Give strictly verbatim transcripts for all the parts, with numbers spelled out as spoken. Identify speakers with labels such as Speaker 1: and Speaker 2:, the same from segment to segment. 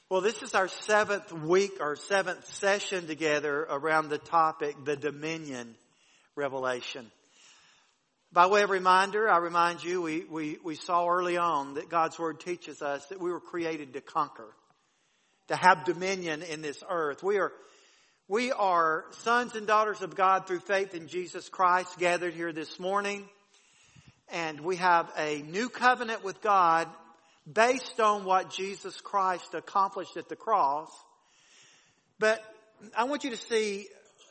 Speaker 1: Well, this is our seventh week or seventh session together around the topic, the dominion revelation. By way of reminder, I remind you, we, we, we saw early on that God's Word teaches us that we were created to conquer, to have dominion in this earth. We are, we are sons and daughters of God through faith in Jesus Christ gathered here this morning. And we have a new covenant with God based on what Jesus Christ accomplished at the cross. But I want you to see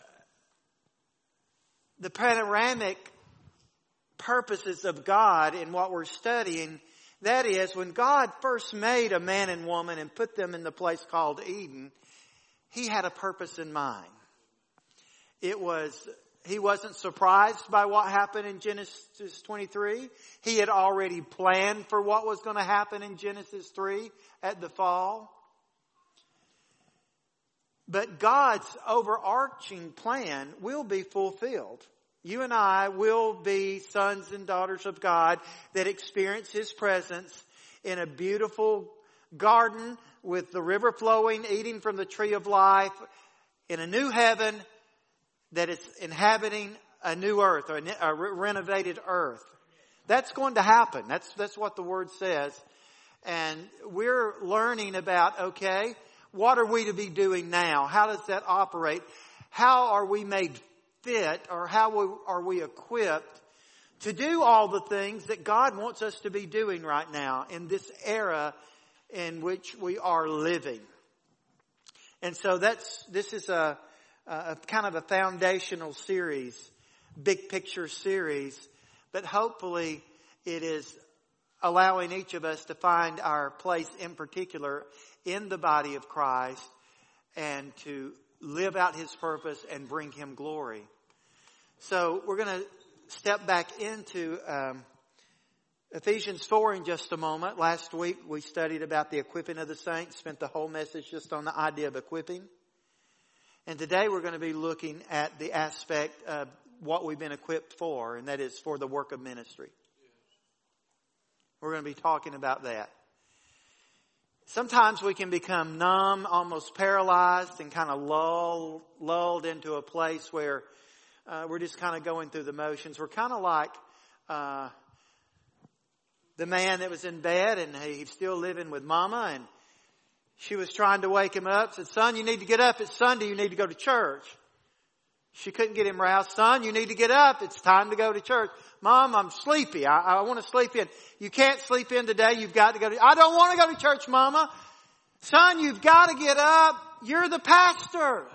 Speaker 1: the panoramic purposes of God in what we're studying. That is, when God first made a man and woman and put them in the place called Eden, He had a purpose in mind. It was, He wasn't surprised by what happened in Genesis twenty-three. He had already planned for what was going to happen in Genesis three at the fall. But God's overarching plan will be fulfilled. You and I will be sons and daughters of God that experience His presence in a beautiful garden with the river flowing, eating from the tree of life, in a new heaven that is inhabiting a new earth, or a renovated earth. That's going to happen. That's, that's what the Word says. And we're learning about, okay, what are we to be doing now? How does that operate? How are we made fit, or how are we equipped to do all the things that God wants us to be doing right now in this era in which we are living? And so that's, this is a, a kind of a foundational series, big picture series, but hopefully it is allowing each of us to find our place in particular in the body of Christ and to live out His purpose and bring Him glory. So we're going to step back into um, Ephesians four in just a moment. Last week we studied about the equipping of the saints, spent the whole message just on the idea of equipping. And today we're going to be looking at the aspect of what we've been equipped for, and that is for the work of ministry. We're going to be talking about that. Sometimes we can become numb, almost paralyzed, and kind of lulled, lulled into a place where uh, we're just kind of going through the motions. We're kind of like uh, the man that was in bed and he's still living with Mama, and she was trying to wake him up, said, "Son, you need to get up. It's Sunday. You need to go to church." She couldn't get him roused. "Son, you need to get up. It's time to go to church." "Mom, I'm sleepy. I, I want to sleep in." "You can't sleep in today. You've got to go to..." "I don't want to go to church, Mama." "Son, you've got to get up. You're the pastor."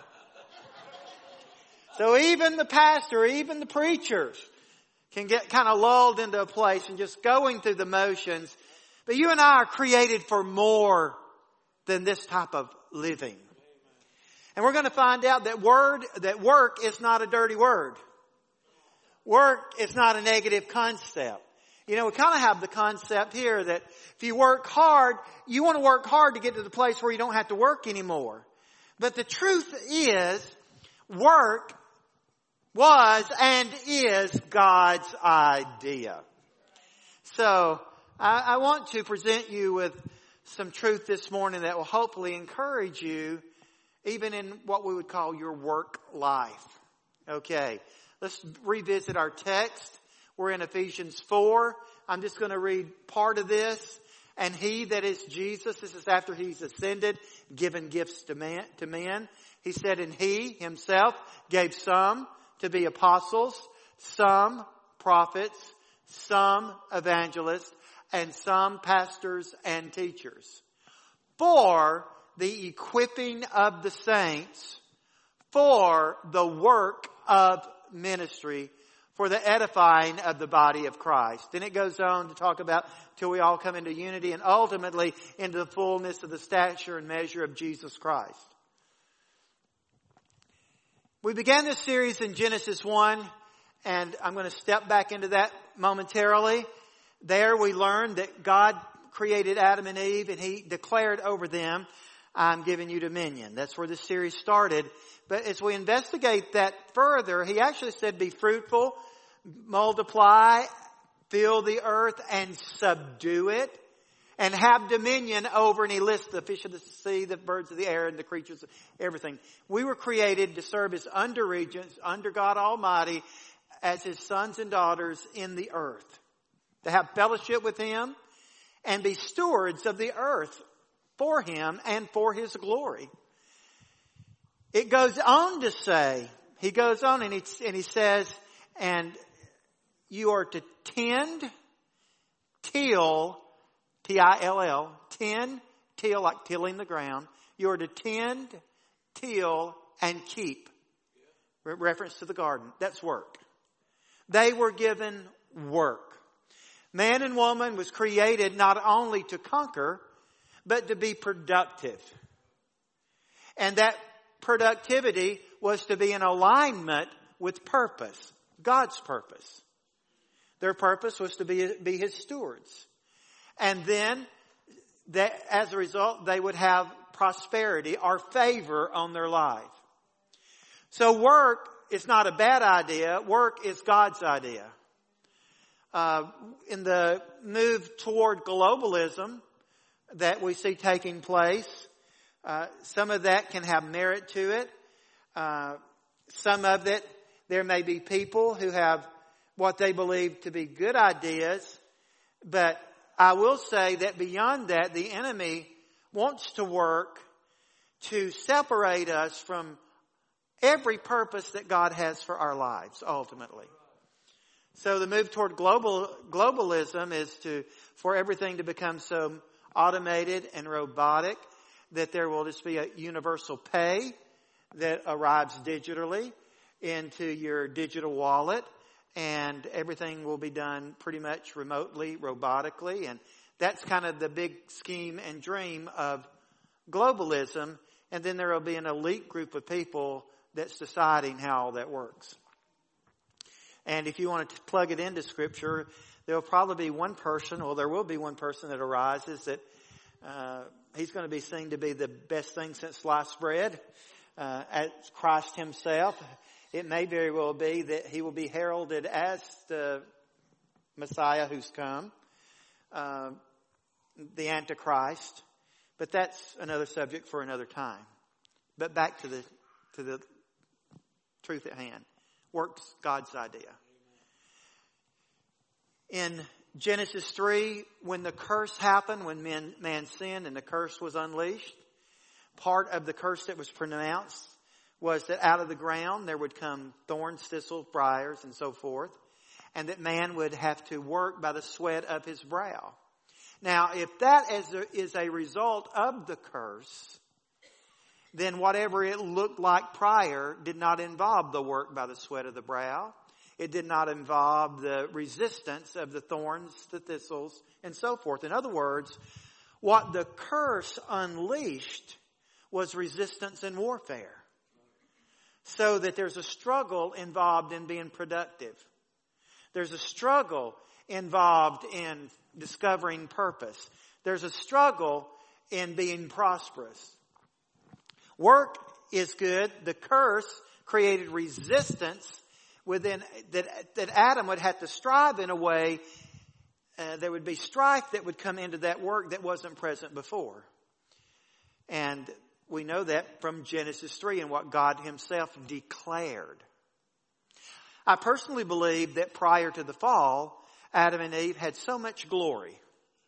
Speaker 1: So even the pastor, even the preachers can get kind of lulled into a place and just going through the motions. But you and I are created for more than this type of living. And we're going to find out that word, that work is not a dirty word. Work is not a negative concept. You know, we kind of have the concept here that if you work hard, you want to work hard to get to the place where you don't have to work anymore. But the truth is, work was and is God's idea. So, I, I want to present you with some truth this morning that will hopefully encourage you even in what we would call your work life. Okay, let's revisit our text. We're in Ephesians four. I'm just going to read part of this. "And He, that is Jesus," this is after He's ascended, given gifts to man, to men. He said, "And He Himself gave some to be apostles, some prophets, some evangelists, and some pastors and teachers, for the equipping of the saints, for the work of ministry, for the edifying of the body of Christ." Then it goes on to talk about till we all come into unity and ultimately into the fullness of the stature and measure of Jesus Christ. We began this series in Genesis one, and I'm going to step back into that momentarily. There we learned that God created Adam and Eve, and He declared over them, "I'm giving you dominion." That's where this series started. But as we investigate that further, He actually said, "Be fruitful, multiply, fill the earth, and subdue it, and have dominion over, and he lists the fish of the sea, the birds of the air, and the creatures, everything. We were created to serve as under regents, under God Almighty, as his sons and daughters in the earth. To have fellowship with him and be stewards of the earth for him and for his glory. It goes on to say, he goes on and he, and he says, and you are to tend, till, T I L L, tend, till, like tilling the ground. You are to tend, till, and keep. Re- reference to the garden. That's work. They were given work. Man and woman was created not only to conquer, but to be productive. And that productivity was to be in alignment with purpose, God's purpose. Their purpose was to be, be his stewards. And then, that, as a result, they would have prosperity or favor on their life. So work is not a bad idea. Work is God's idea. Uh, in the move toward globalism that we see taking place, uh, some of that can have merit to it. Uh, some of it, there may be people who have what they believe to be good ideas, but I will say that beyond that, the enemy wants to work to separate us from every purpose that God has for our lives, ultimately. So the move toward global globalism is to for everything to become so automated and robotic that there will just be a universal pay that arrives digitally into your digital wallet, and everything will be done pretty much remotely, robotically, and that's kind of the big scheme and dream of globalism. And then there will be an elite group of people that's deciding how all that works. And if you want to plug it into Scripture, there will probably be one person, or there will be one person that arises that uh, he's going to be seen to be the best thing since sliced bread, uh, as Christ himself. It may very well be that he will be heralded as the Messiah who's come, uh, the Antichrist. But that's another subject for another time. But back to the to the truth at hand. Works God's idea. In Genesis three, when the curse happened, when man, man sinned and the curse was unleashed, part of the curse that was pronounced was that out of the ground there would come thorns, thistles, briars, and so forth, and that man would have to work by the sweat of his brow. Now, if that is a, is a result of the curse, then whatever it looked like prior did not involve the work by the sweat of the brow. It did not involve the resistance of the thorns, the thistles, and so forth. In other words, what the curse unleashed was resistance and warfare. So that there's a struggle involved in being productive. There's a struggle involved in discovering purpose. There's a struggle in being prosperous. Work is good. The curse created resistance within that, that Adam would have to strive in a way. Uh, there would be strife that would come into that work that wasn't present before. And we know that from Genesis three and what God himself declared. I personally believe that prior to the fall, Adam and Eve had so much glory.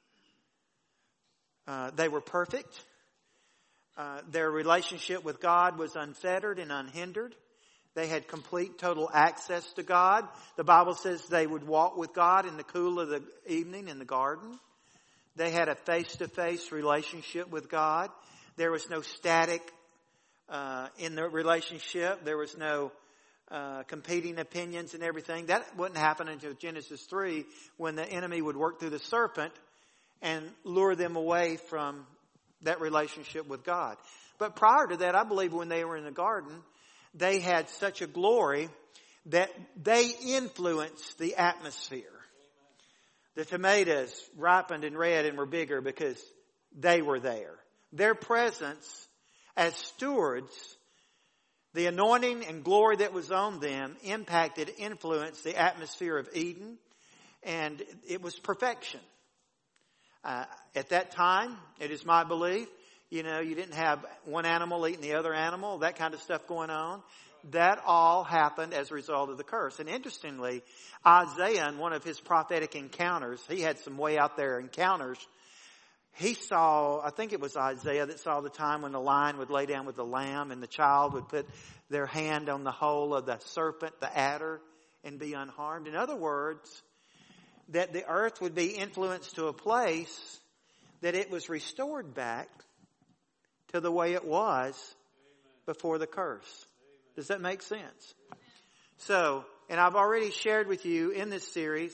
Speaker 1: Uh, they were perfect. Uh, their relationship with God was unfettered and unhindered. They had complete, total access to God. The Bible says they would walk with God in the cool of the evening in the garden. They had a face-to-face relationship with God. There was no static uh, in the relationship. There was no uh, competing opinions and everything. That wouldn't happen until Genesis three, when the enemy would work through the serpent and lure them away from that relationship with God. But prior to that, I believe when they were in the garden, they had such a glory that they influenced the atmosphere. The tomatoes ripened and red and were bigger because they were there. Their presence as stewards, the anointing and glory that was on them impacted, influenced the atmosphere of Eden, and it was perfection. Uh, at that time, it is my belief, you know, you didn't have one animal eating the other animal, that kind of stuff going on. That all happened as a result of the curse. And interestingly, Isaiah, in one of his prophetic encounters, he had some way out there encounters. He saw, I think it was Isaiah that saw the time when the lion would lay down with the lamb and the child would put their hand on the hole of the serpent, the adder, and be unharmed. In other words, that the earth would be influenced to a place that it was restored back to the way it was before the curse. Does that make sense? So, and I've already shared with you in this series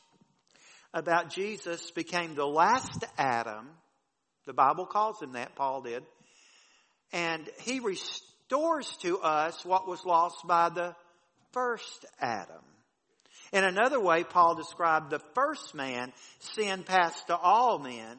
Speaker 1: about Jesus became the last Adam. The Bible calls him that, Paul did. And he restores to us what was lost by the first Adam. In another way, Paul described the first man, sin passed to all men.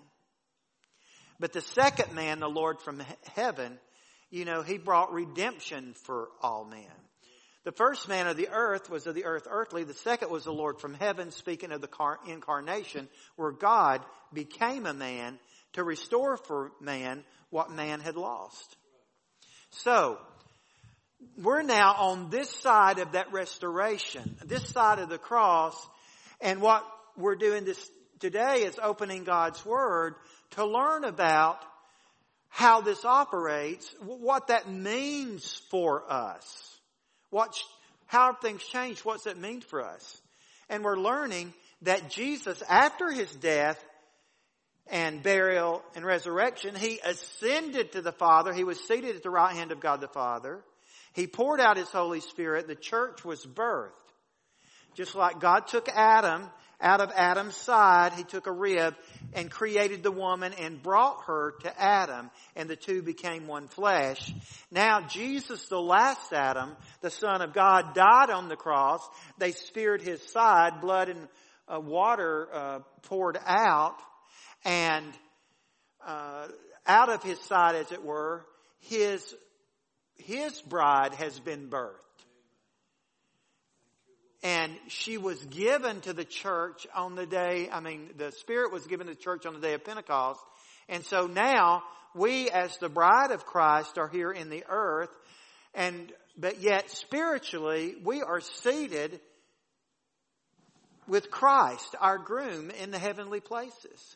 Speaker 1: But the second man, the Lord from heaven, you know, he brought redemption for all men. The first man of the earth was of the earth earthly. The second was the Lord from heaven, speaking of the incarnation, where God became a man to restore for man what man had lost. So, we're now on this side of that restoration, this side of the cross, and what we're doing this today is opening God's Word to learn about how this operates, what that means for us. What, how things change, what's that mean for us? And we're learning that Jesus, after his death and burial and resurrection, he ascended to the Father. He was seated at the right hand of God the Father. He poured out his Holy Spirit. The church was birthed. Just like God took Adam out of Adam's side, he took a rib and created the woman and brought her to Adam, and the two became one flesh. Now Jesus, the last Adam, the Son of God, died on the cross. They speared his side, blood and uh, water uh, poured out, and uh, out of his side, as it were, his his bride has been birthed. And she was given to the church on the day, I mean, the Spirit was given to the church on the day of Pentecost. And so now, we as the bride of Christ are here in the earth. And, but yet spiritually, we are seated with Christ, our groom, in the heavenly places.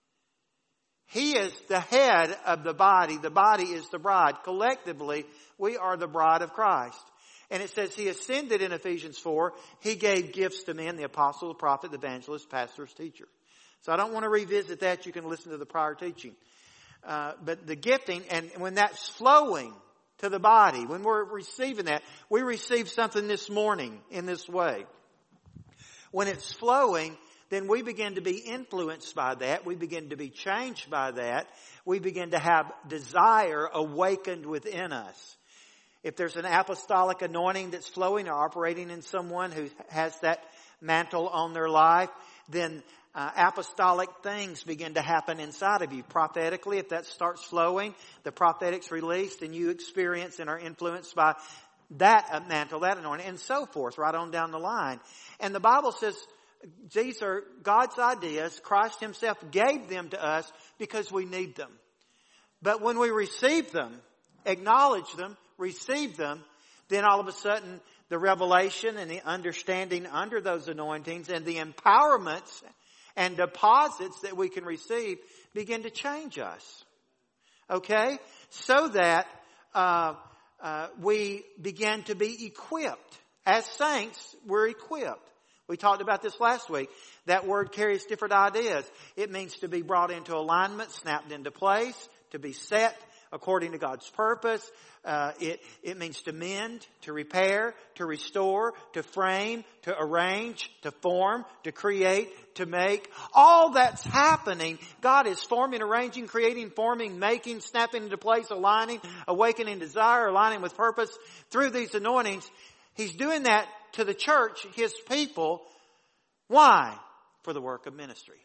Speaker 1: He is the head of the body. The body is the bride. Collectively, we are the bride of Christ. And it says he ascended in Ephesians four. He gave gifts to men, the apostle, the prophet, the evangelist, pastor's teacher. So I don't want to revisit that. You can listen to the prior teaching. Uh, but the gifting, and when that's flowing to the body, when we're receiving that, we receive something this morning in this way. When it's flowing, then we begin to be influenced by that. We begin to be changed by that. We begin to have desire awakened within us. If there's an apostolic anointing that's flowing or operating in someone who has that mantle on their life, then uh, apostolic things begin to happen inside of you. Prophetically, if that starts flowing, the prophetic's released and you experience and are influenced by that mantle, that anointing, and so forth, right on down the line. And the Bible says these are God's ideas. Christ himself gave them to us because we need them. But when we receive them, acknowledge them, receive them, then all of a sudden the revelation and the understanding under those anointings and the empowerments and deposits that we can receive begin to change us. Okay? So that uh, uh, we begin to be equipped. As saints, we're equipped. We talked about this last week. That word carries different ideas. It means to be brought into alignment, snapped into place, to be set according to God's purpose. Uh, it, it means to mend, to repair, to restore, to frame, to arrange, to form, to create, to make. All that's happening, God is forming, arranging, creating, forming, making, snapping into place, aligning, awakening desire, aligning with purpose through these anointings. He's doing that to the church, his people. Why? For the work of ministry.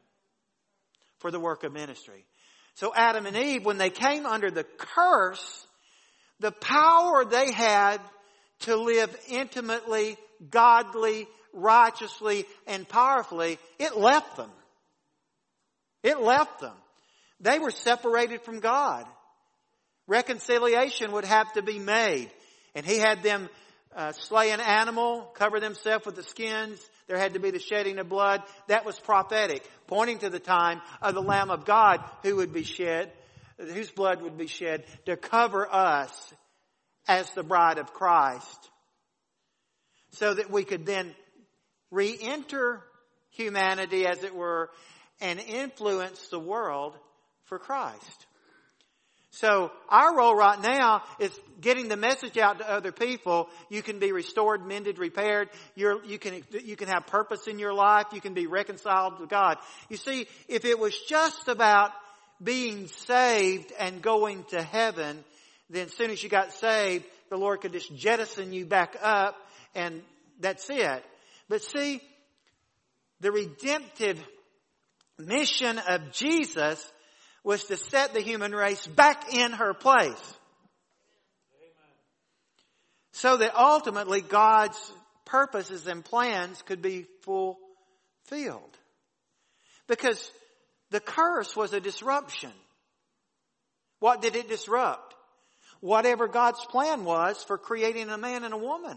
Speaker 1: For the work of ministry. So Adam and Eve, when they came under the curse, the power they had to live intimately, godly, righteously, and powerfully, it left them. It left them. They were separated from God. Reconciliation would have to be made. And he had them uh, slay an animal, cover themselves with the skins. There had to be the shedding of blood. That was prophetic, pointing to the time of the Lamb of God who would be shed, whose blood would be shed to cover us as the bride of Christ. So that we could then re-enter humanity, as it were, and influence the world for Christ. So our role right now is getting the message out to other people. You can be restored, mended, repaired. You're, you can you can have purpose in your life. You can be reconciled to God. You see, if it was just about being saved and going to heaven, then as soon as you got saved, the Lord could just jettison you back up, and that's it. But see, the redemptive mission of Jesus was to set the human race back in her place. Amen. So that ultimately God's purposes and plans could be fulfilled. Because the curse was a disruption. What did it disrupt? Whatever God's plan was for creating a man and a woman.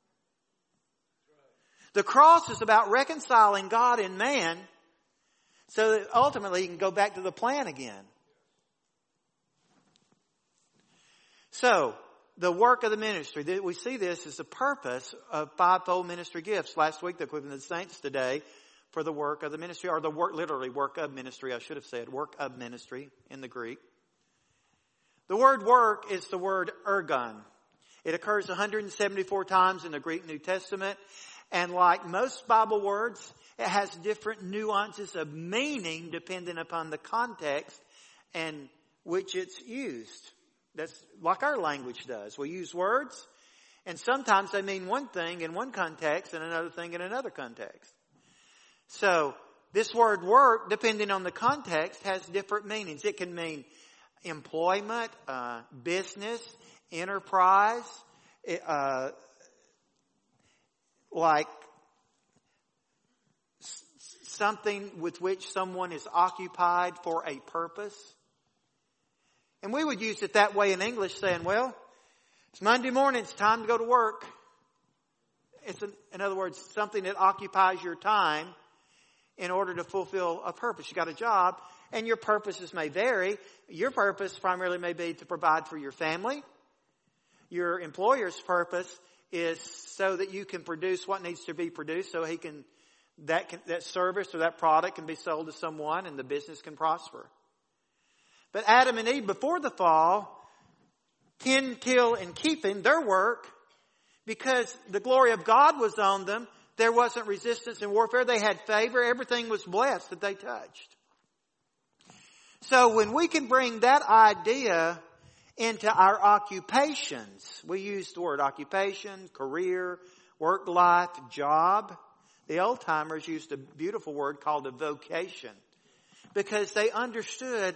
Speaker 1: The cross is about reconciling God and man, so that ultimately you can go back to the plan again. So, the work of the ministry. We see this as the purpose of fivefold ministry gifts. Last week, the equivalent of the saints today for the work of the ministry, or the work, literally work of ministry, I should have said, work of ministry in the Greek. The word work is the word ergon. It occurs one hundred seventy-four times in the Greek New Testament. And like most Bible words, it has different nuances of meaning depending upon the context in which it's used. That's like our language does. We use words, and sometimes they mean one thing in one context and another thing in another context. So this word work, depending on the context, has different meanings. It can mean employment, uh, business, enterprise, uh, like something with which someone is occupied for a purpose. And we would use it that way in English, saying, well, it's Monday morning, it's time to go to work. It's, an, in other words, something that occupies your time in order to fulfill a purpose. You got a job, and your purposes may vary. Your purpose primarily may be to provide for your family. Your employer's purpose is so that you can produce what needs to be produced, so he can that can, that service or that product can be sold to someone and the business can prosper. But Adam and Eve, before the fall, tend, till, and keeping their work, because the glory of God was on them. There wasn't resistance and warfare. They had favor. Everything was blessed that they touched. So when we can bring that idea into our occupations, we use the word occupation, career, work life, job. The old timers used a beautiful word called a vocation, because they understood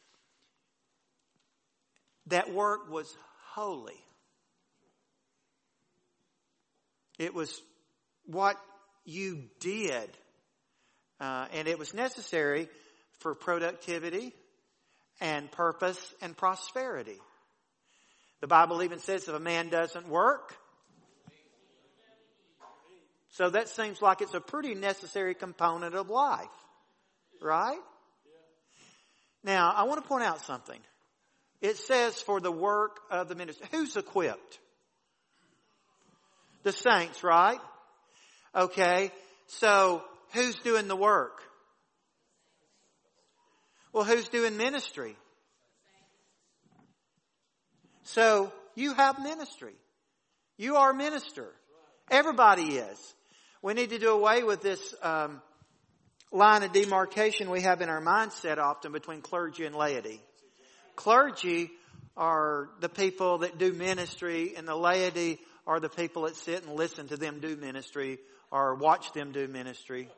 Speaker 1: that work was holy. It was what you did, uh, and it was necessary for productivity and purpose and prosperity. The Bible even says if a man doesn't work, so that seems like it's a pretty necessary component of life, right? Now, I want to point out something. It says for the work of the ministry. Who's equipped? The saints, right? Okay, so who's doing the work? Well, who's doing ministry? So you have ministry. You are a minister. Everybody is. We need to do away with this um, line of demarcation we have in our mindset often between clergy and laity. Clergy are the people that do ministry, and the laity are the people that sit and listen to them do ministry or watch them do ministry.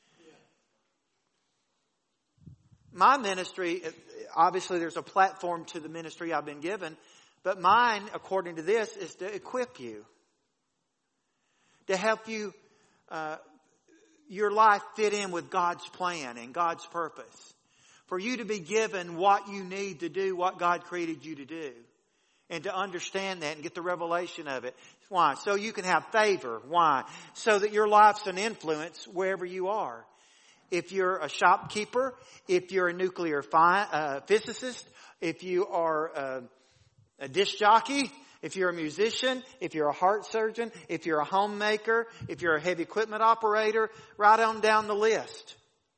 Speaker 1: My ministry, obviously there's a platform to the ministry I've been given, but mine, according to this, is to equip you. To help you, uh, your life fit in with God's plan and God's purpose. for you to be given what you need to do what God created you to do. And to understand that and get the revelation of it. Why? So you can have favor. Why? So that your life's an influence wherever you are. If you're a shopkeeper, if you're a nuclear fi- uh, physicist, if you are a, a disc jockey, if you're a musician, if you're a heart surgeon, if you're a homemaker, if you're a heavy equipment operator, right on down the list.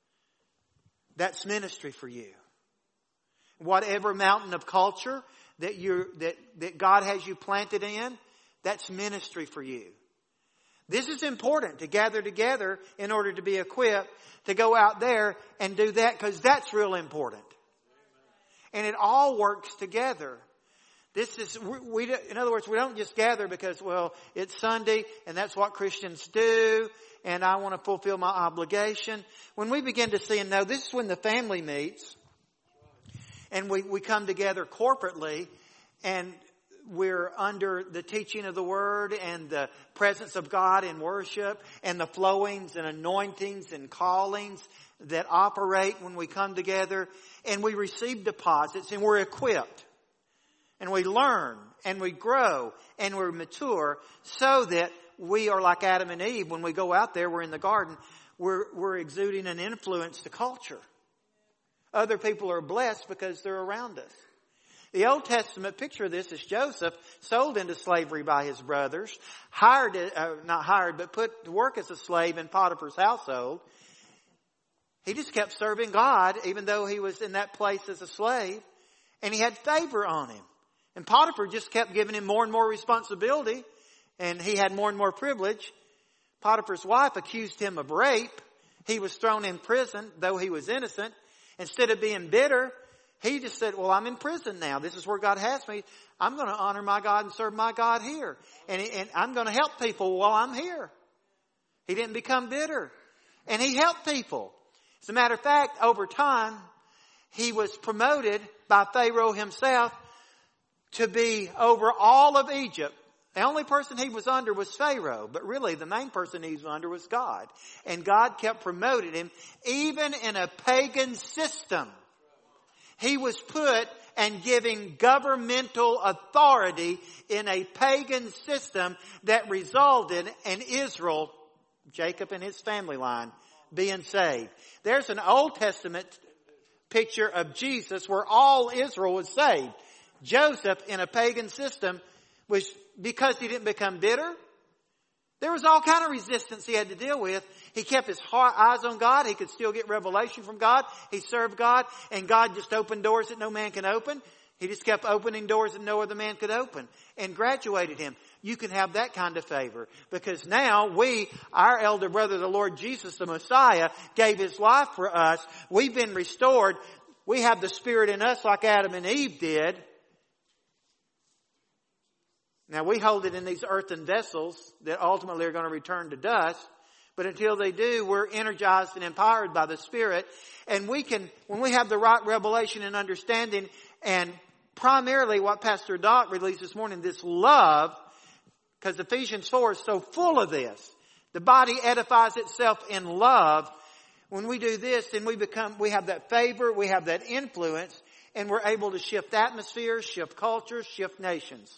Speaker 1: That's ministry for you. Whatever mountain of culture that you that that God has you planted in, that's ministry for you. This is important to gather together in order to be equipped to go out there and do that, because that's real important. And it all works together. This is we, we in other words, we don't just gather because, well, it's Sunday and that's what Christians do and I want to fulfill my obligation. When we begin to see and know, this is when the family meets. And we, we come together corporately and we're under the teaching of the Word and the presence of God in worship and the flowings and anointings and callings that operate when we come together, and we receive deposits and we're equipped and we learn and we grow and we're mature so that we are like Adam and Eve. When we go out there, we're in the garden, we're, we're exuding an influence to culture. Other people are blessed because they're around us. The Old Testament picture of this is Joseph, sold into slavery by his brothers, hired, uh, not hired, but put to work as a slave in Potiphar's household. He just kept serving God, even though he was in that place as a slave, and he had favor on him. And Potiphar just kept giving him more and more responsibility, and he had more and more privilege. Potiphar's wife accused him of rape. He was thrown in prison, though he was innocent. Instead of being bitter, he just said, well, I'm in prison now. This is where God has me. I'm going to honor my God and serve my God here. And, and I'm going to help people while I'm here. He didn't become bitter. And he helped people. As a matter of fact, over time, he was promoted by Pharaoh himself to be over all of Egypt. The only person he was under was Pharaoh, but really the main person he was under was God. And God kept promoting him even in a pagan system. He was put and giving governmental authority in a pagan system that resulted in Israel, Jacob and his family line, being saved. There's an Old Testament picture of Jesus where all Israel was saved. Joseph in a pagan system was, because he didn't become bitter, there was all kind of resistance he had to deal with. He kept his heart, eyes on God. He could still get revelation from God. He served God, and God just opened doors that no man can open. He just kept opening doors that no other man could open and graduated him. You can have that kind of favor because now we, our elder brother, the Lord Jesus, the Messiah, gave his life for us. We've been restored. We have the Spirit in us like Adam and Eve did. Now we hold it in these earthen vessels that ultimately are going to return to dust. But until they do, we're energized and empowered by the Spirit. And we can, when we have the right revelation and understanding, and primarily what Pastor Doc released this morning, this love, because Ephesians four is so full of this. The body edifies itself in love. When we do this, then we become, we have that favor, we have that influence, and we're able to shift atmospheres, shift cultures, shift nations.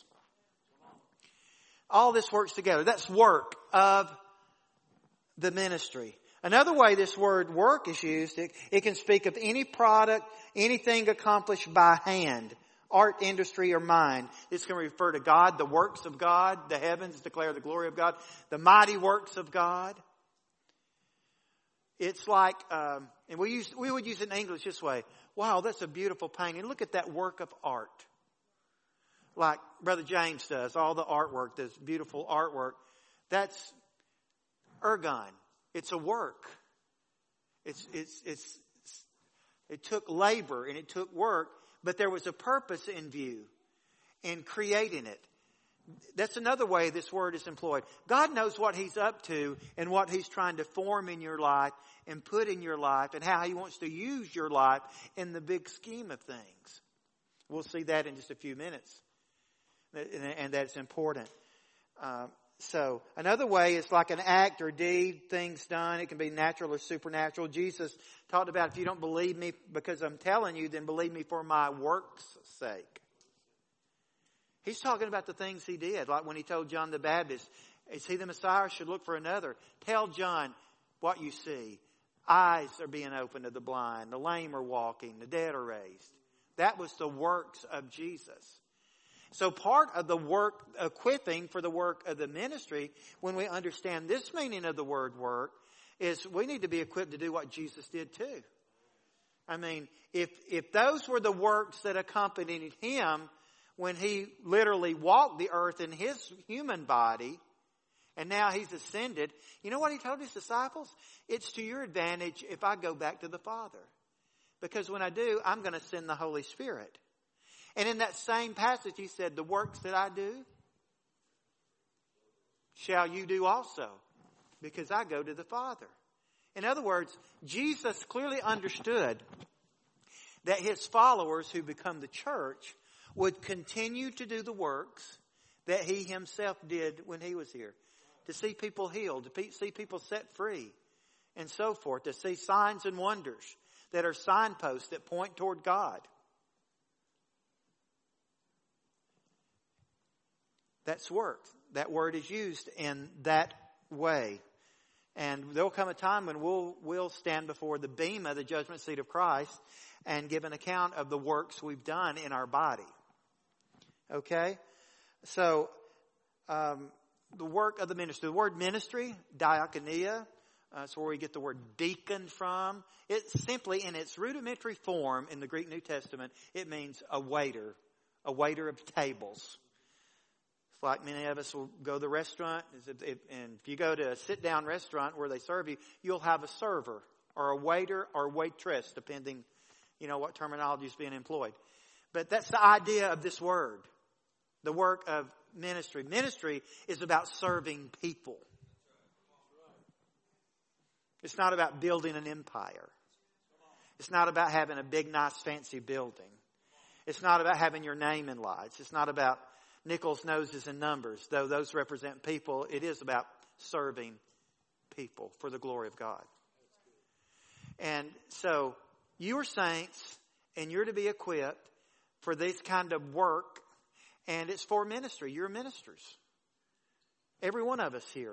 Speaker 1: All this works together. That's work of the ministry. Another way this word work is used, it, it can speak of any product, anything accomplished by hand, art, industry, or mind. This can refer to God, the works of God. The heavens declare the glory of God. The mighty works of God. It's like, um, and we use, we would use it in English this way. Wow, that's a beautiful painting. Look at that work of art. Like Brother James does, all the artwork, this beautiful artwork. That's ergon. It's a work. It's, it's, it's, it took labor and it took work, but there was a purpose in view in creating it. That's another way this word is employed. God knows what He's up to and what He's trying to form in your life and put in your life and how He wants to use your life in the big scheme of things. We'll see that in just a few minutes. And that's important. Uh, so another way is like an act or deed, things done. It can be natural or supernatural. Jesus talked about, if you don't believe me because I'm telling you, then believe me for my work's sake. He's talking about the things he did, like when he told John the Baptist, is he the Messiah or should look for another? Tell John what you see. Eyes are being opened to the blind. The lame are walking. The dead are raised. That was the works of Jesus. So part of the work, equipping for the work of the ministry, when we understand this meaning of the word work, is we need to be equipped to do what Jesus did too. I mean, if, if those were the works that accompanied him when he literally walked the earth in his human body, and now he's ascended, you know what he told his disciples? It's to your advantage if I go back to the Father. Because when I do, I'm going to send the Holy Spirit. And in that same passage, he said, the works that I do, shall you do also, because I go to the Father. In other words, Jesus clearly understood that his followers who become the church would continue to do the works that he himself did when he was here. To see people healed, to see people set free, and so forth. To see signs and wonders that are signposts that point toward God. That's work. That word is used in that way. And there'll come a time when we'll, we'll stand before the bema, the judgment seat of Christ, and give an account of the works we've done in our body. Okay? So, um, the work of the ministry. The word ministry, diakonia, uh, that's where we get the word deacon from. It's simply, in its rudimentary form in the Greek New Testament, it means a waiter, a waiter of tables. It's like many of us will go to the restaurant, and if you go to a sit-down restaurant where they serve you, you'll have a server or a waiter or waitress, depending, you know, what terminology is being employed. But that's the idea of this word, the work of ministry. Ministry is about serving people. It's not about building an empire. It's not about having a big, nice, fancy building. It's not about having your name in lights. It's not about nickels, noses, and numbers, though those represent people. It is about serving people for the glory of God. And so you are saints, and you're to be equipped for this kind of work. And it's for ministry. You're ministers. Every one of us here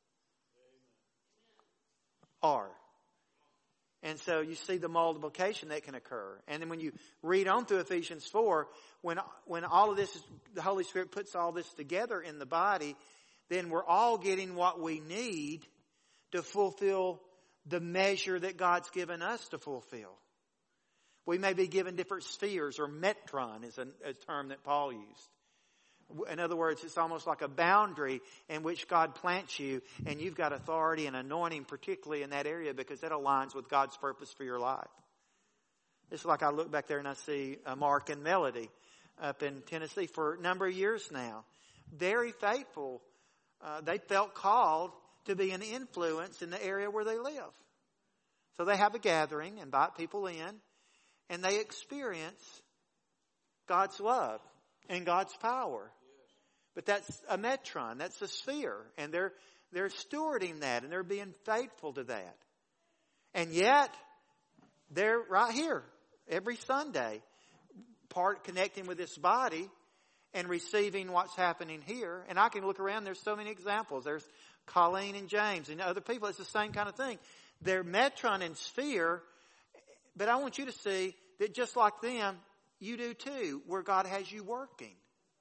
Speaker 1: are. And so you see the multiplication that can occur. And then when you read on through Ephesians four, when, when all of this, is, the Holy Spirit puts all this together in the body, then we're all getting what we need to fulfill the measure that God's given us to fulfill. We may be given different spheres, or metron is a, a term that Paul used. In other words, it's almost like a boundary in which God plants you, and you've got authority and anointing, particularly in that area, because that aligns with God's purpose for your life. It's like I look back there and I see Mark and Melody up in Tennessee for a number of years now. Very faithful. Uh, they felt called to be an influence in the area where they live. So they have a gathering, invite people in, and they experience God's love and God's power. But that's a metron, that's a sphere, and they're they're stewarding that, and they're being faithful to that. And yet, they're right here every Sunday, part connecting with this body and receiving what's happening here. And I can look around, there's so many examples. There's Colleen and James and other people. It's the same kind of thing. They're metron and sphere, but I want you to see that just like them, you do too, where God has you working.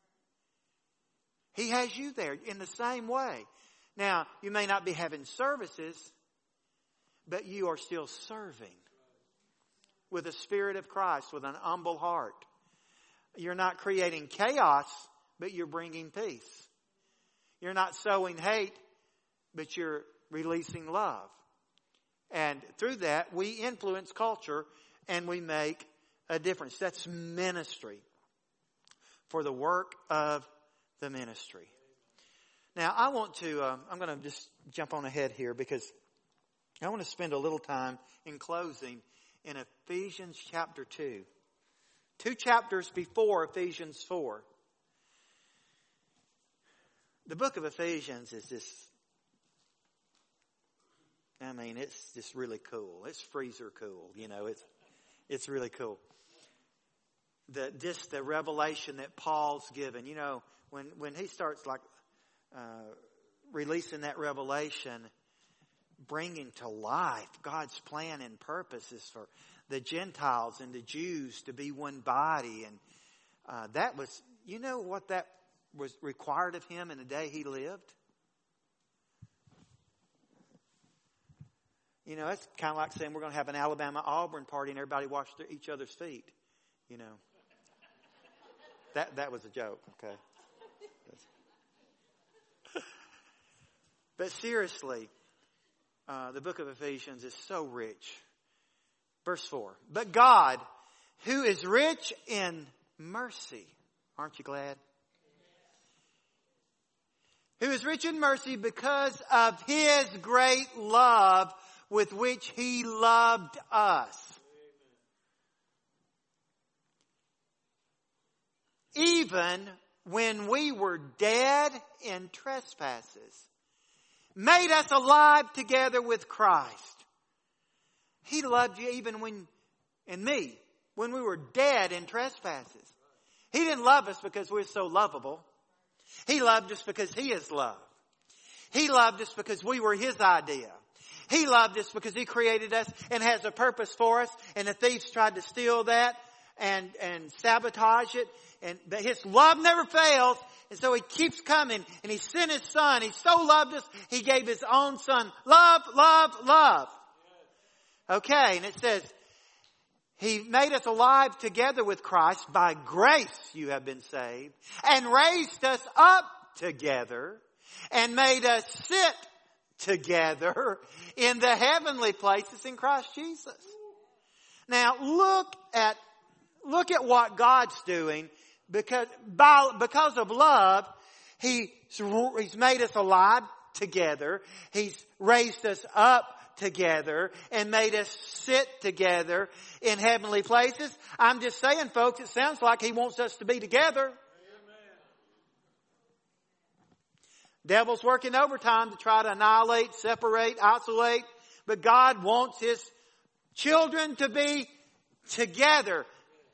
Speaker 1: He has you there in the same way. Now, you may not be having services, but you are still serving with the Spirit of Christ, with an humble heart. You're not creating chaos, but you're bringing peace. You're not sowing hate, but you're releasing love. And through that, we influence culture and we make a difference. That's ministry for the work of the ministry. Now, I want to, uh, I'm going to just jump on ahead here because I want to spend a little time in closing in Ephesians chapter two. Two chapters before Ephesians four. The book of Ephesians is just, I mean, it's just really cool. It's freezer cool, you know, it's, it's really cool. The, just the revelation that Paul's given, you know, when, when he starts like, uh, releasing that revelation, bringing to life God's plan and purposes for the Gentiles and the Jews to be one body. And, uh, that was, you know what that was required of him in the day he lived? You know, it's kind of like saying we're going to have an Alabama-Auburn party and everybody wash their, each other's feet. You know, that that was a joke. Okay, but seriously, uh, the book of Ephesians is so rich. Verse four. But God, who is rich in mercy, aren't you glad? Who is rich in mercy because of His great love with which He loved us. Even when we were dead in trespasses, made us alive together with Christ. He loved you even when, and me, when we were dead in trespasses. He didn't love us because we're so lovable. He loved us because He is love. He loved us because we were His idea. He loved us because He created us and has a purpose for us. And the thieves tried to steal that and, and sabotage it. And but His love never fails. And so He keeps coming. And He sent His Son. He so loved us, He gave His own Son. Love, love, love. Okay, and it says, He made us alive together with Christ. By grace you have been saved. And raised us up together. And made us sit together in the heavenly places in Christ Jesus. Now look at, look at what God's doing because, by, because of love, He's, He's made us alive together. He's raised us up together and made us sit together in heavenly places. I'm just saying, folks, it sounds like He wants us to be together. Devil's working overtime to try to annihilate, separate, isolate. But God wants His children to be together.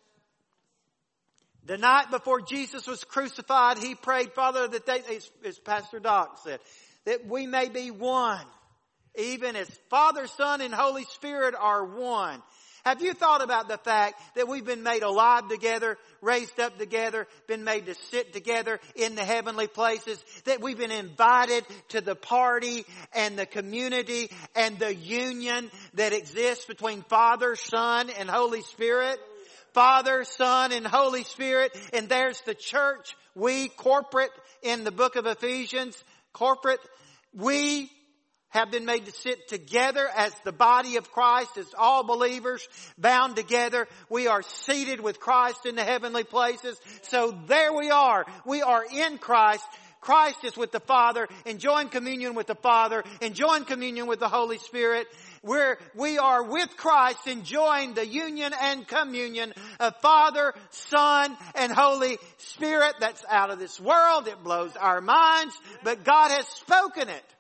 Speaker 1: The night before Jesus was crucified, He prayed, Father, that they, as, as Pastor Doc said, that we may be one. Even as Father, Son, and Holy Spirit are one. Have you thought about the fact that we've been made alive together, raised up together, been made to sit together in the heavenly places, that we've been invited to the party and the community and the union that exists between Father, Son, and Holy Spirit? Father, Son, and Holy Spirit. And there's the church. We, corporate, in the book of Ephesians, corporate, we have been made to sit together as the body of Christ, as all believers bound together. We are seated with Christ in the heavenly places. So there we are. We are in Christ. Christ is with the Father, enjoying communion with the Father, enjoying communion with the Holy Spirit. We're, we are with Christ, enjoying the union and communion of Father, Son, and Holy Spirit. That's out of this world. It blows our minds, but God has spoken it.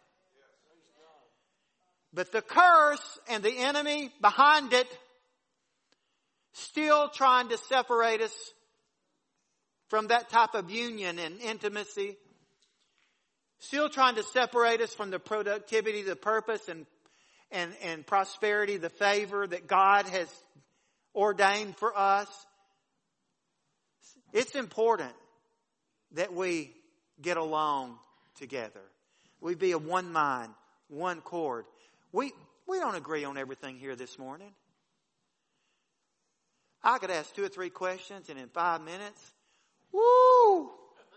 Speaker 1: But the curse and the enemy behind it, still trying to separate us from that type of union and intimacy, still trying to separate us from the productivity, the purpose, and, and, and prosperity, the favor that God has ordained for us. It's important that we get along together. We be of one mind, one accord. We we don't agree on everything here this morning. I could ask two or three questions and in five minutes, woo,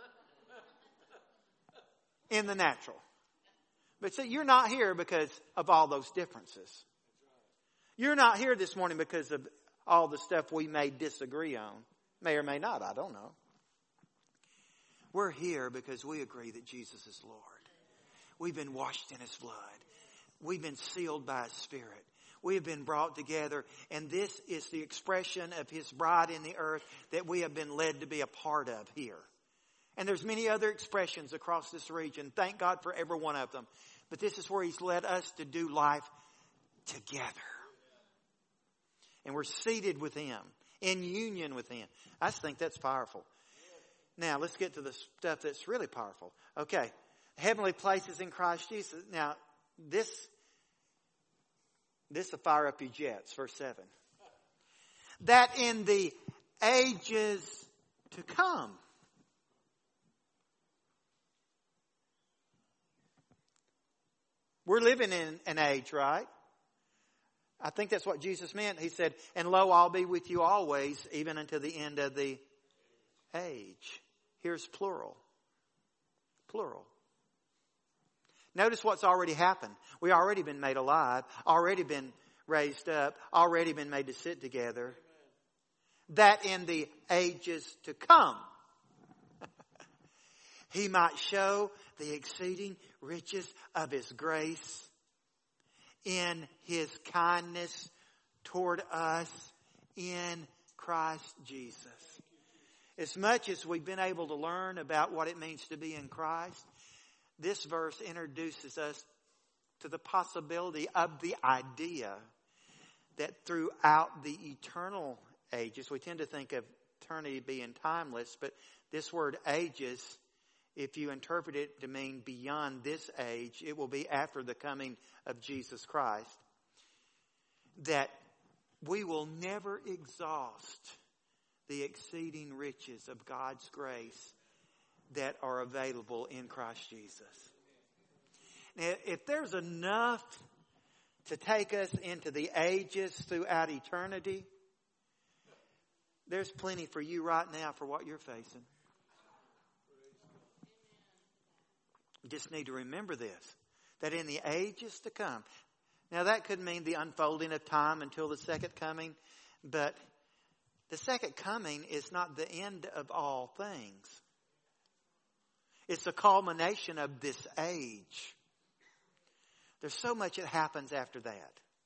Speaker 1: in the natural. But see, you're not here because of all those differences. You're not here this morning because of all the stuff we may disagree on. May or may not, I don't know. We're here because we agree that Jesus is Lord. We've been washed in His blood. We've been sealed by His Spirit. We have been brought together, and this is the expression of His bride in the earth that we have been led to be a part of here. And there's many other expressions across this region. Thank God for every one of them. But this is where He's led us to do life together. And we're seated with Him, in union with Him. I just think that's powerful. Now, let's get to the stuff that's really powerful. Okay. Heavenly places in Christ Jesus. Now, this, this will fire up your jets. Verse seven. That in the ages to come. We're living in an age, right? I think that's what Jesus meant. He said, and lo, I'll be with you always, even until the end of the age. Here's plural. Plural. Notice what's already happened. We already been made alive, already been raised up, already been made to sit together. That in the ages to come, He might show the exceeding riches of His grace in His kindness toward us in Christ Jesus. As much as we've been able to learn about what it means to be in Christ, this verse introduces us to the possibility of the idea that throughout the eternal ages, we tend to think of eternity being timeless, but this word ages, if you interpret it to mean beyond this age, it will be after the coming of Jesus Christ, that we will never exhaust the exceeding riches of God's grace that are available in Christ Jesus. Now, if there's enough to take us into the ages throughout eternity, there's plenty for you right now for what you're facing. You just need to remember this, that in the ages to come. Now that could mean the unfolding of time until the second coming, but the second coming is not the end of all things. It's the culmination of this age. There's so much that happens after that.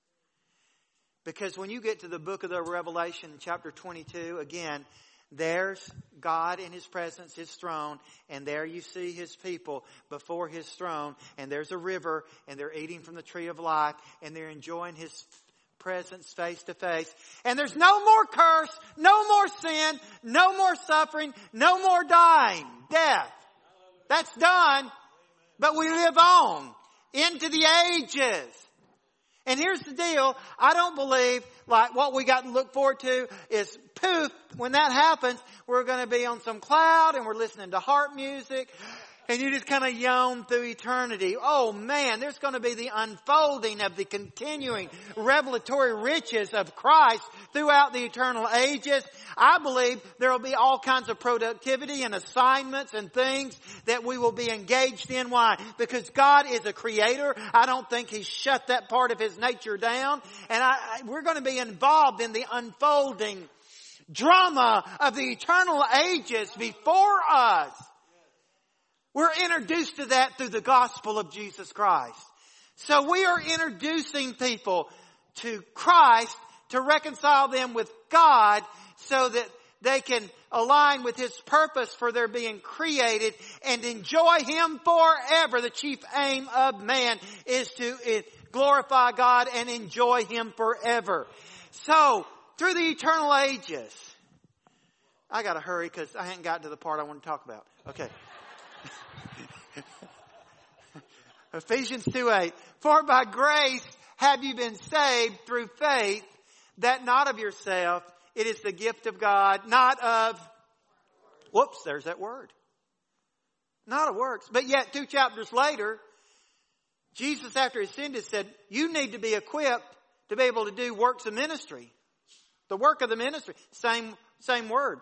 Speaker 1: Because when you get to the book of the Revelation, chapter twenty-two, again, there's God in His presence, His throne, and there you see His people before His throne, and there's a river, and they're eating from the tree of life, and they're enjoying His presence face to face. And there's no more curse, no more sin, no more suffering, no more dying, death. That's done, but we live on into the ages. And here's the deal. I don't believe like what we got to look forward to is poof. When that happens, we're going to be on some cloud and we're listening to harp music and you just kind of yawn through eternity. Oh man, there's going to be the unfolding of the continuing revelatory riches of Christ throughout the eternal ages. I believe there will be all kinds of productivity and assignments and things that we will be engaged in. Why? Because God is a creator. I don't think He's shut that part of His nature down. And I, I, we're going to be involved in the unfolding drama of the eternal ages before us. We're introduced to that through the gospel of Jesus Christ. So we are introducing people to Christ to reconcile them with God so that they can align with His purpose for their being created and enjoy Him forever. The chief aim of man is to glorify God and enjoy Him forever. So, through the eternal ages, I gotta hurry because I haven't gotten to the part I want to talk about. Okay. Ephesians two eight. For by grace have you been saved through faith, that not of yourself, it is the gift of God, not of, whoops, there's that word. Not of works. But yet two chapters later, Jesus after He ascended said, you need to be equipped to be able to do works of ministry. The work of the ministry. Same, same word.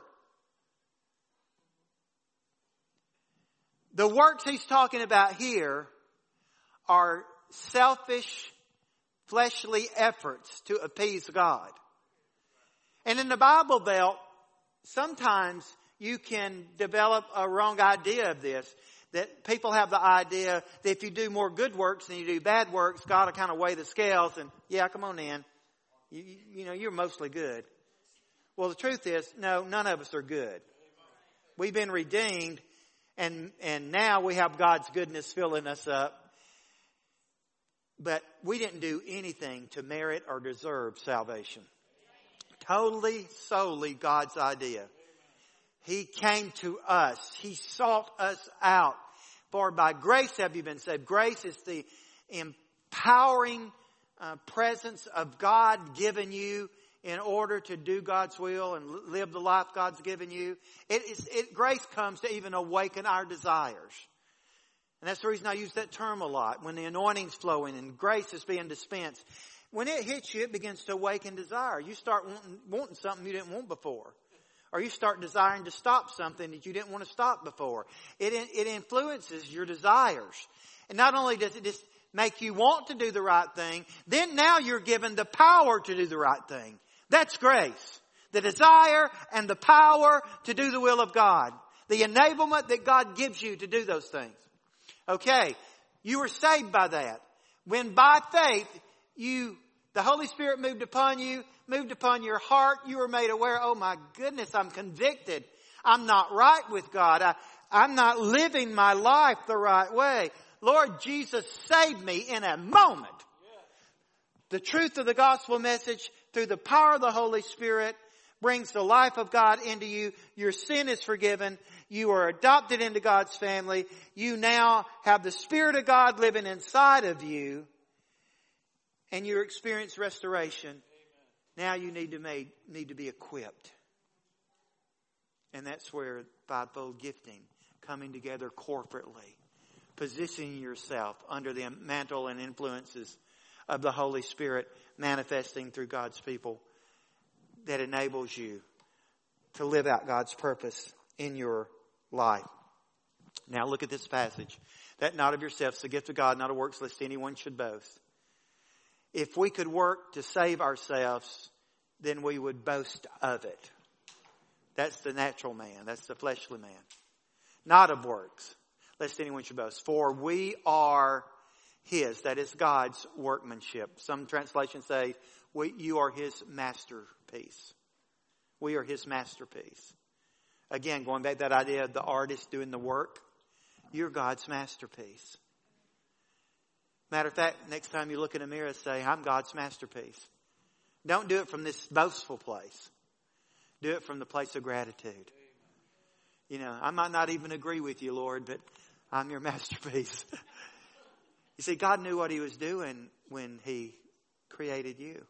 Speaker 1: The works He's talking about here are selfish, fleshly efforts to appease God. And in the Bible Belt, sometimes you can develop a wrong idea of this. That people have the idea that if you do more good works than you do bad works, God will kind of weigh the scales and, yeah, come on in. You, you know, you're mostly good. Well, the truth is, no, none of us are good. We've been redeemed. And, and now we have God's goodness filling us up. But we didn't do anything to merit or deserve salvation. Totally, solely God's idea. He came to us. He sought us out. For by grace have you been saved. Grace is the empowering uh, presence of God given you in order to do God's will and live the life God's given you. It is, it, grace comes to even awaken our desires. And that's the reason I use that term a lot. When the anointing's flowing and grace is being dispensed. When it hits you, it begins to awaken desire. You start wanting, wanting something you didn't want before. Or you start desiring to stop something that you didn't want to stop before. It, it influences your desires. And not only does it just make you want to do the right thing, then now you're given the power to do the right thing. That's grace. The desire and the power to do the will of God. The enablement that God gives you to do those things. Okay, you were saved by that. When by faith, you, the Holy Spirit moved upon you, moved upon your heart, you were made aware, oh my goodness, I'm convicted. I'm not right with God. I, I'm not living my life the right way. Lord Jesus saved me in a moment. The truth of the gospel message through the power of the Holy Spirit brings the life of God into you. Your sin is forgiven. You are adopted into God's family. You now have the Spirit of God living inside of you. And you experience restoration. Amen. Now you need to make, need to be equipped. And that's where fivefold gifting, coming together corporately, positioning yourself under the mantle and influences of the Holy Spirit manifesting through God's people, that enables you to live out God's purpose in your life. Now look at this passage. That not of yourselves, the gift of God, not of works, lest anyone should boast. If we could work to save ourselves, then we would boast of it. That's the natural man. That's the fleshly man. Not of works, lest anyone should boast. For we are His, that is God's workmanship. Some translations say, we, you are His masterpiece. We are His masterpiece. Again, going back to that idea of the artist doing the work. You're God's masterpiece. Matter of fact, next time you look in a mirror, say, I'm God's masterpiece. Don't do it from this boastful place. Do it from the place of gratitude. You know, I might not even agree with you, Lord, but I'm your masterpiece. You see, God knew what He was doing when He created you.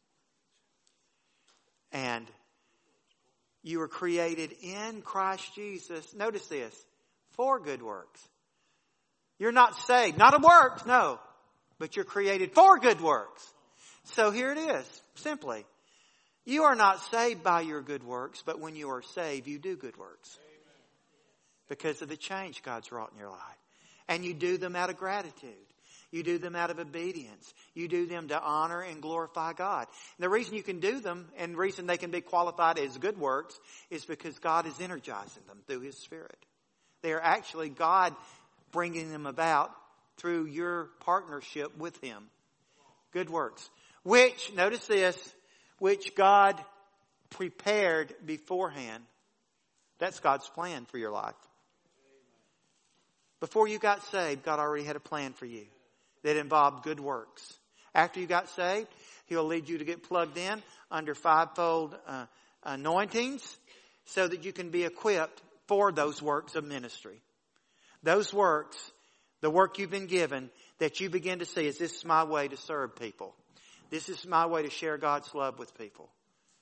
Speaker 1: And you were created in Christ Jesus. Notice this. For good works. You're not saved. Not of works, no. But you're created for good works. So here it is. Simply. You are not saved by your good works, but when you are saved, you do good works. Because of the change God's wrought in your life. And you do them out of gratitude. You do them out of obedience. You do them to honor and glorify God. And the reason you can do them and the reason they can be qualified as good works is because God is energizing them through His Spirit. They are actually God bringing them about through your partnership with Him. Good works. Which, notice this, which God prepared beforehand. That's God's plan for your life. Before you got saved, God already had a plan for you that involved good works. After you got saved, He'll lead you to get plugged in under fivefold uh, anointings so that you can be equipped for those works of ministry. Those works, the work you've been given, that you begin to see is this is my way to serve people. This is my way to share God's love with people.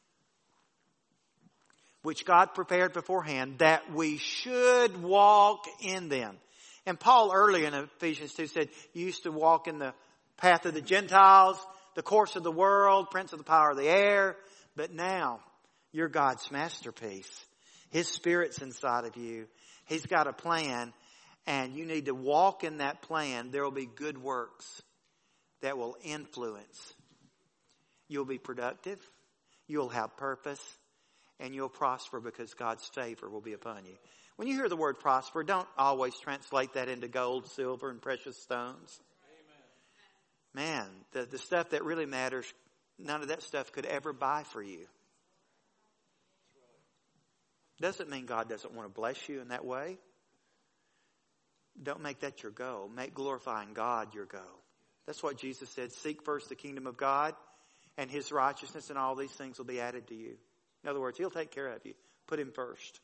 Speaker 1: Which God prepared beforehand that we should walk in them. And Paul earlier in Ephesians two said, you used to walk in the path of the Gentiles, the course of the world, prince of the power of the air. But now, you're God's masterpiece. His Spirit's inside of you. He's got a plan. And you need to walk in that plan. There will be good works that will influence. You'll be productive. You'll have purpose. And you'll prosper because God's favor will be upon you. When you hear the word prosper, don't always translate that into gold, silver, and precious stones. Amen. Man, the, the stuff that really matters, none of that stuff could ever buy for you. Doesn't mean God doesn't want to bless you in that way. don't make that your goal. Make glorifying God your goal. That's what Jesus said. Seek first the kingdom of God and His righteousness, and all these things will be added to you. In other words, He'll take care of you. Put Him first.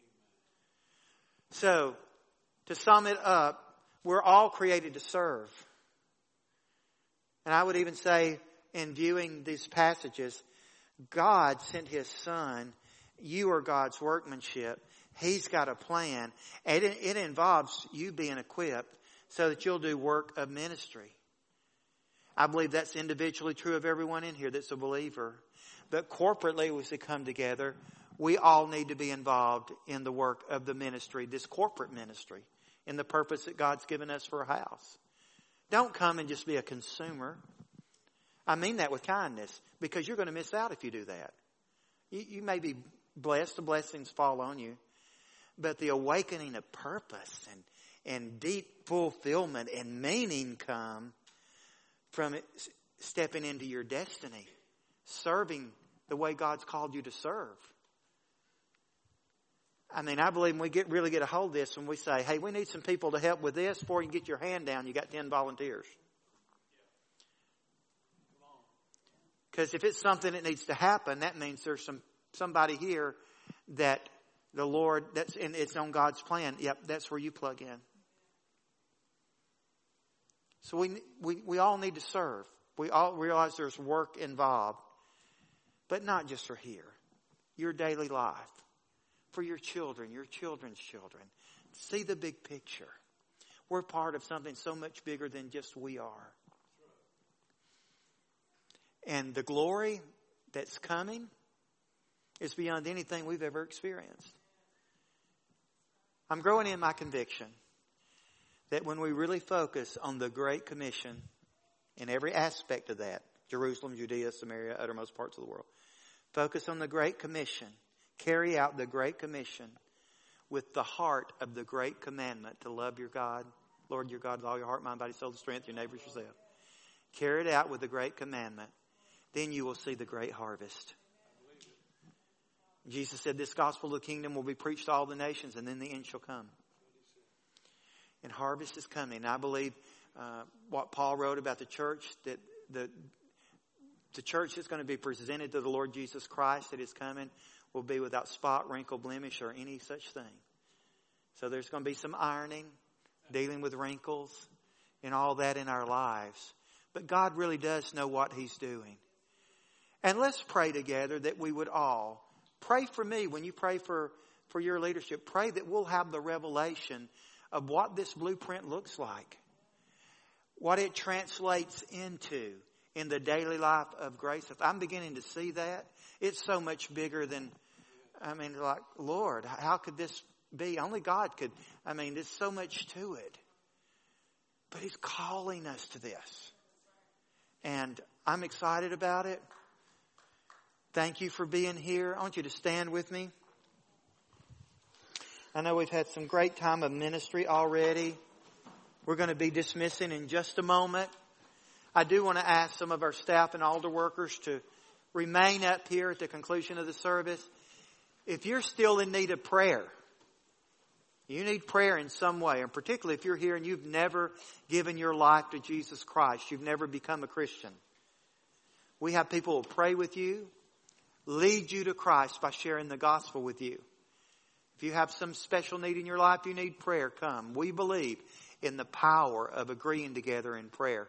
Speaker 1: So, to sum it up, we're all created to serve. And I would even say, in viewing these passages, God sent His Son. You are God's workmanship. He's got a plan. And it, it involves you being equipped so that you'll do work of ministry. I believe that's individually true of everyone in here that's a believer. But corporately, as we come together, we all need to be involved in the work of the ministry, this corporate ministry, in the purpose that God's given us for a house. Don't come and just be a consumer. I mean that with kindness, because you're going to miss out if you do that. You, you may be blessed, the blessings fall on you, but the awakening of purpose and, and deep fulfillment and meaning come from it, stepping into your destiny, serving the way God's called you to serve. I mean, I believe when we get really get a hold of this, when we say, hey, we need some people to help with this, before you get your hand down, you got ten volunteers. Because if it's something that needs to happen, that means there's some somebody here that the Lord, that's and it's on God's plan. Yep, that's where you plug in. So we we we all need to serve. We all realize there's work involved, but not just for here. Your daily life, for your children, your children's children. See the big picture. We're part of something so much bigger than just we are. And the glory that's coming is beyond anything we've ever experienced. I'm growing in my conviction that when we really focus on the Great Commission in every aspect of that, Jerusalem, Judea, Samaria, uttermost parts of the world, focus on the Great Commission, carry out the Great Commission with the heart of the Great Commandment to love your God, Lord your God with all your heart, mind, body, soul, and strength, your neighbors yourself. Carry it out with the Great Commandment. Then you will see the great harvest. Jesus said this gospel of the kingdom will be preached to all the nations, and then the end shall come. And harvest is coming. I believe uh, what Paul wrote about the church, that the the church that's going to be presented to the Lord Jesus Christ that is coming will be without spot, wrinkle, blemish, or any such thing. So there's going to be some ironing, dealing with wrinkles, and all that in our lives. But God really does know what He's doing. And let's pray together that we would all pray for me when you pray for, for your leadership. Pray that we'll have the revelation of what this blueprint looks like, what it translates into in the daily life of Grace. If I'm beginning to see that, it's so much bigger than, I mean, like, Lord, how could this be? Only God could. I mean, there's so much to it. But He's calling us to this. And I'm excited about it. Thank you for being here. I want you to stand with me. I know we've had some great time of ministry already. We're going to be dismissing in just a moment. I do want to ask some of our staff and altar workers to remain up here at the conclusion of the service. If you're still in need of prayer, you need prayer in some way, and particularly if you're here and you've never given your life to Jesus Christ, you've never become a Christian, we have people who will pray with you, lead you to Christ by sharing the gospel with you. If you have some special need in your life, you need prayer, come. We believe in the power of agreeing together in prayer.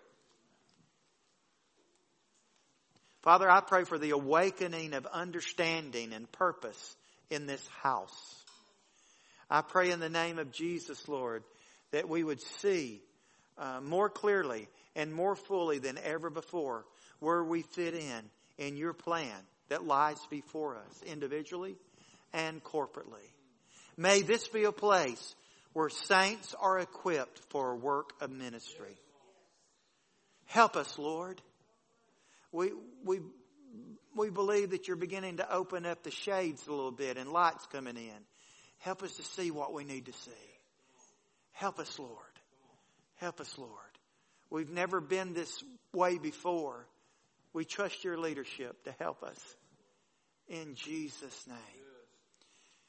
Speaker 1: Father, I pray for the awakening of understanding and purpose in this house. I pray in the name of Jesus, Lord, that we would see uh, more clearly and more fully than ever before where we fit in in your plan that lies before us individually and corporately. May this be a place where saints are equipped for a work of ministry. Help us, Lord. We, we, we believe that you're beginning to open up the shades a little bit and light's coming in. Help us to see what we need to see. Help us, Lord. Help us, Lord. We've never been this way before. We trust your leadership to help us. In Jesus' name.